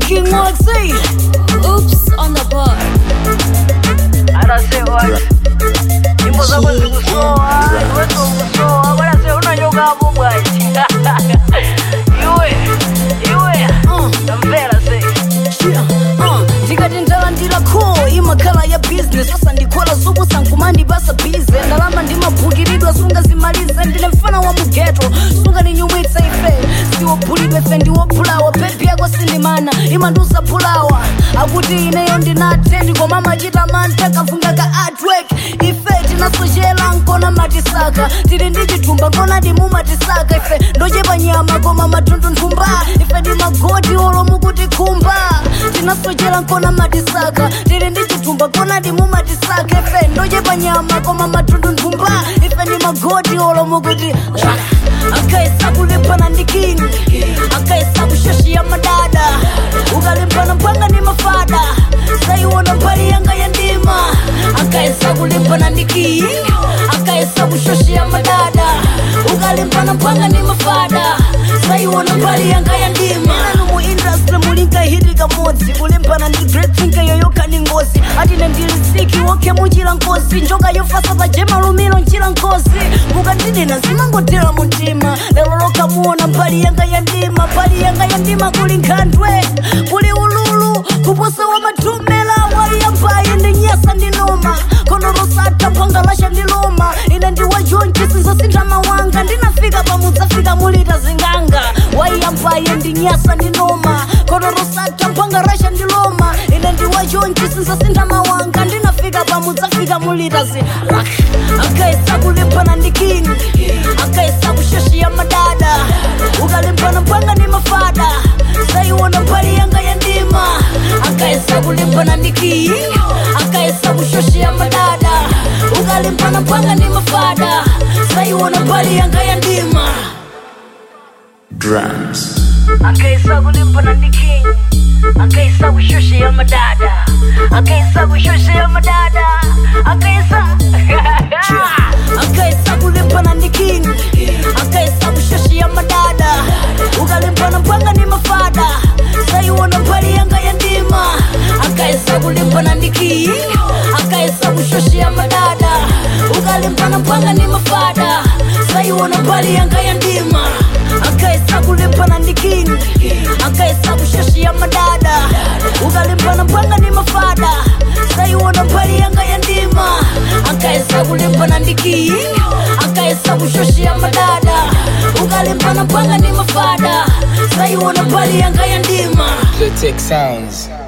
King Moxie. Oops on the board. I don't say what. Nyimbo zako zikusoa, wetu kusoa. Wala se unanyoka hapo bwana. Iwe. Nampera say. Ndikatendala ndila cool imakhala ya business sasa ndikola zubu sankumandi basa busy ndalama ndimabukiridwa sunga zimalize ndine mfana wa mugeto sunga ninyumwitsa ife siwophulidwe fe ndiwophulawa pepi yako silimana imanduza phulawa akuti ineyo ndinatendi koma machita mantha kafunga ka artwork ife tinasochela nkona matisaka tili ndi chitumba nkona ndimumatisaka ife ndochepa nyama koma matundu nthumba ife ndimagoti olomukuti khumba tinasochela nkona matisaka tili ndi chitumba kona ndimumatisaka ife ndochepa nyama koma matundu nthumba ife ndimagoti olomukuti akaisa kulipana ndi king akaisa kushoshi ya madada ukalimpana mpanga ni mafada saiwona mbali yanga ya ndima akaisa kulipana ndi king akaisa kushoshi ya madada ukalimpana mpanga ni mafada saiwona mbali yanga ya ndima mu industry mulinga hiti kamodzi kulimpana ndi great thinker yoyoka ni ngozi atine ndilisiki woke muchila nkosi njoka yofasa pajema lumilo nchila nkosi mukandidina zimangotera muntima lero lokamuona mbali yanga ya ndima mbali yanga ya ndima kuli nkhandwe kuli ululu kuposa wa matumela waliyambaye ndinyasa ndinoma konorosata pwangalasha ndiloma ine ndiwajonchi sinzosintha mawanga ndinafika pamudzafika mulita zinganga waiyambaye ndinyasa ndinoma konorosata pwangalasha ndiloma ine ndiwajonchi sinzosintha mawanga ndinafika pamudzafika mulita zinganga akaisa kulipana ndi king akaisa kushoshi ya madada ukalimpana mpanga ni mafada saiwona mbali yanga ya ndima akaisa kulipana ndi king akaisa kushoshi ya madada ukalimpana mpanga ni mafada saiwona mbali yanga ya ndima Drums. akaisa kulipana ndi king akaisa kushoshi ya madada akaisa kushoshi ya madada akaisa akaisa kulipana ndi king akaisa kushoshi ya madada ukalimpana mpanga ni mafada saiwona mbali yanga ya ndima akaisa kulipana ndi king akaisa kushoshi ya madada ukalimpana mpanga ni mafada saiwona mbali yanga ya ndima akaisa kulipana ndi king akaisa kushoshi ya madada ukalimpana mpanga ni mafada saiwona mbali yanga ya ndima akaisa kulipana ndi king akaisa kushoshi ya madada ukalimpana mpanga ni mafada saiwona mbali yanga ya ndima The Tech Sounds.